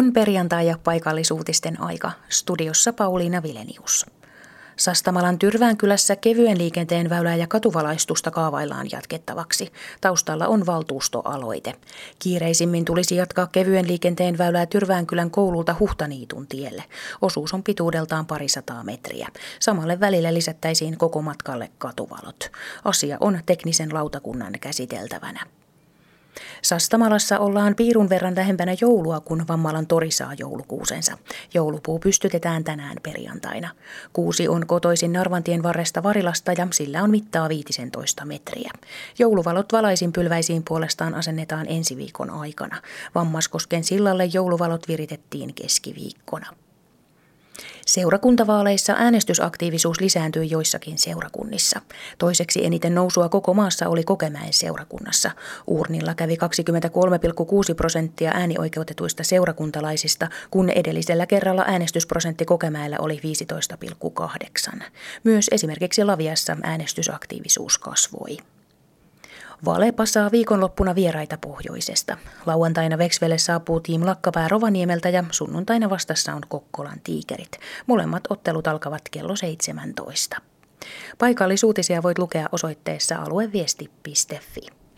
On perjantai ja paikallisuutisten aika. Studiossa Pauliina Vilenius. Sastamalan Tyrväänkylässä kevyen liikenteen väylää ja katuvalaistusta kaavaillaan jatkettavaksi. Taustalla on valtuustoaloite. Kiireisimmin tulisi jatkaa kevyen liikenteen väylää Tyrväänkylän koululta Huhtaniitun tielle. Osuus on pituudeltaan 200 metriä. Samalle välille lisättäisiin koko matkalle katuvalot. Asia on teknisen lautakunnan käsiteltävänä. Sastamalassa ollaan piirun verran lähempänä joulua, kun Vammalan tori saa joulukuusensa. Joulupuu pystytetään tänään perjantaina. Kuusi on kotoisin Narvantien varresta Varilasta ja sillä on mittaa 15 metriä. Jouluvalot valaisinpylväisiin puolestaan asennetaan ensi viikon aikana. Vammaskosken sillalle jouluvalot viritettiin keskiviikkona. Seurakuntavaaleissa äänestysaktiivisuus lisääntyi joissakin seurakunnissa. Toiseksi eniten nousua koko maassa oli Kokemäen seurakunnassa. Uurnilla kävi 23,6% äänioikeutetuista seurakuntalaisista, kun edellisellä kerralla äänestysprosentti Kokemäellä oli 15,8. Myös esimerkiksi Laviassa äänestysaktiivisuus kasvoi. Vale passaa viikonloppuna vieraita pohjoisesta. Lauantaina Veksvelle saapuu Team Lakkapää Rovaniemeltä ja sunnuntaina vastassa on Kokkolan Tiikerit. Molemmat ottelut alkavat kello 17. Paikallisuutisia voit lukea osoitteessa alueviesti.fi.